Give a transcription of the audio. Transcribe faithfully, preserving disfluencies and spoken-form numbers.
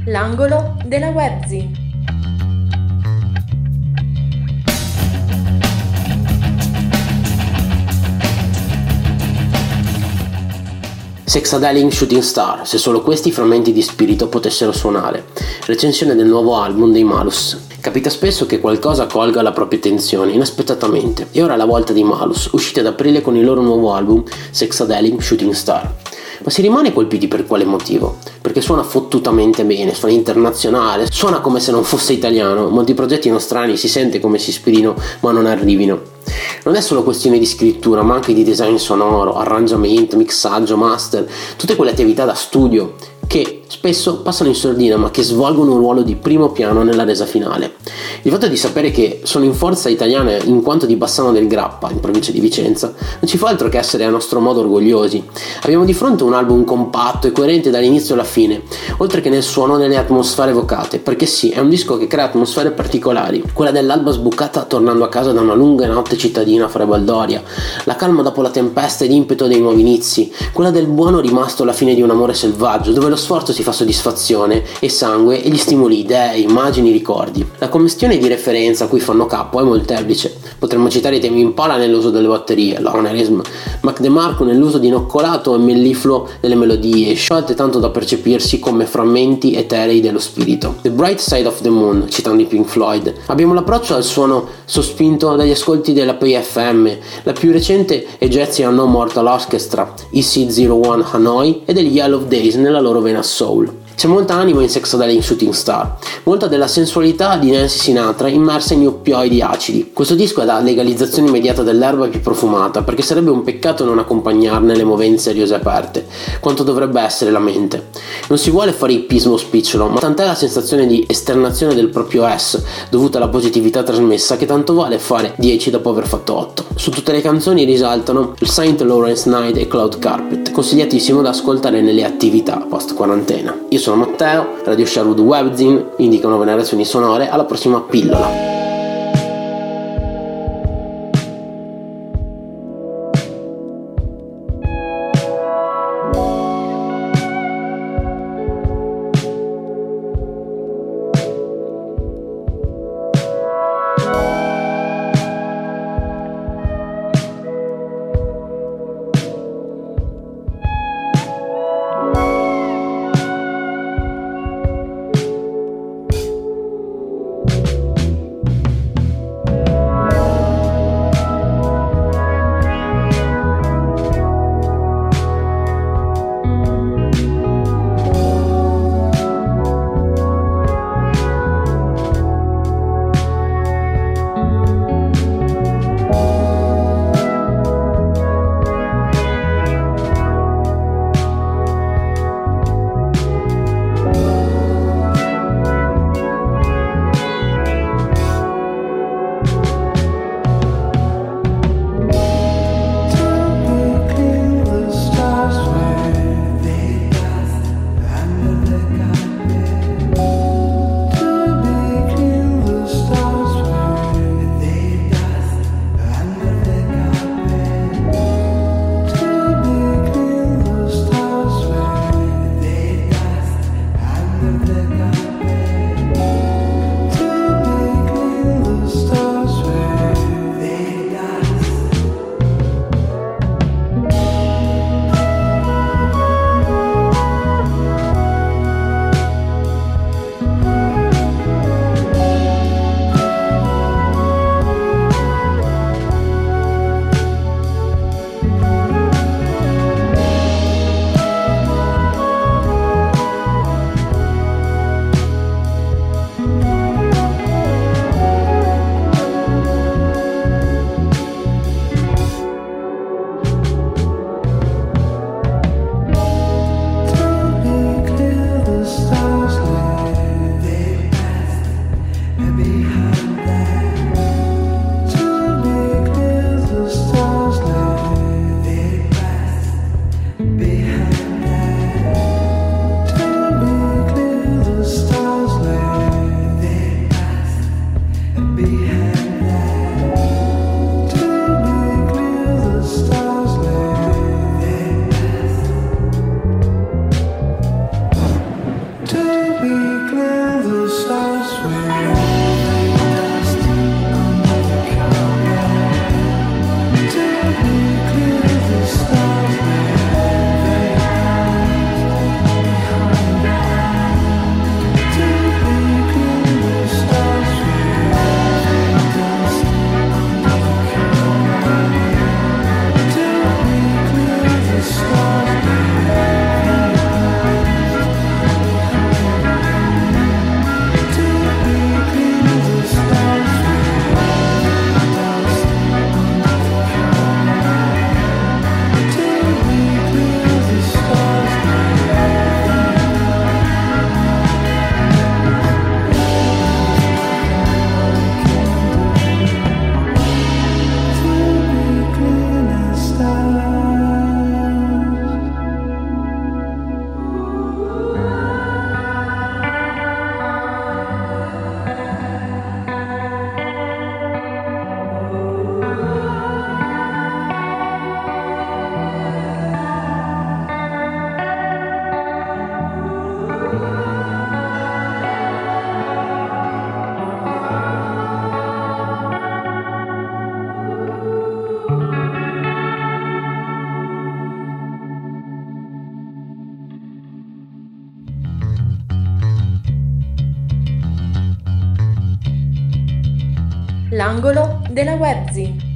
L'angolo della Webzi. Sexadelic Shooting Star, se solo questi frammenti di spirito potessero suonare. Recensione del nuovo album dei Malus. Capita spesso che qualcosa colga la propria attenzione inaspettatamente, e ora è la volta di Malus, usciti ad aprile con il loro nuovo album Sexadelic Shooting Star. Ma si rimane colpiti per quale motivo? Perché suona fottutamente bene, suona internazionale, suona come se non fosse italiano, molti progetti nostrani si sente come si ispirino ma non arrivino. Non è solo questione di scrittura, ma anche di design sonoro, arrangiamento, mixaggio, master, tutte quelle attività da studio che spesso passano in sordina ma che svolgono un ruolo di primo piano nella resa finale. Il fatto di sapere che sono in forza italiana in quanto di Bassano del Grappa, in provincia di Vicenza, non ci fa altro che essere a nostro modo orgogliosi. Abbiamo di fronte un album compatto e coerente dall'inizio alla fine, oltre che nel suono e nelle atmosfere evocate, perché sì, è un disco che crea atmosfere particolari, quella dell'alba sbucata tornando a casa da una lunga notte cittadina a fare baldoria, la calma dopo la tempesta ed impeto dei nuovi inizi, quella del buono rimasto alla fine di un amore selvaggio, dove lo sforzo si fa soddisfazione e sangue e gli stimoli idee, immagini, ricordi. La commistione di referenza a cui fanno capo è molteplice. Potremmo citare i temi Impala nell'uso delle batterie, l'Onerism, Mac DeMarco nell'uso di noccolato e mellifluo delle melodie, scelte tanto da percepirsi come frammenti eterei dello spirito. The Bright Side of the Moon, citando i Pink Floyd. Abbiamo l'approccio al suono sospinto dagli ascolti della P F M, la più recente Egyptian No Mortal Orchestra, E C zero uno Hanoi e degli Yellow Days nella loro vena soul. C'è molta anima in Sexadelic Shooting Star, molta della sensualità di Nancy Sinatra immersa in oppioidi acidi. Questo disco è la legalizzazione immediata dell'erba più profumata, perché sarebbe un peccato non accompagnarne le movenze seriose aperte, quanto dovrebbe essere la mente. Non si vuole fare ippismo spicciolo, ma tant'è la sensazione di esternazione del proprio S, dovuta alla positività trasmessa, che tanto vale fare dieci dopo aver fatto otto. Su tutte le canzoni risaltano il Saint Lawrence Night e Cloud Carpet, consigliatissimo da ascoltare nelle attività post quarantena. Io sono Matteo, Radio Sherwood Webzine, indica nuove narrazioni sonore, alla prossima pillola. L'angolo della Webzi.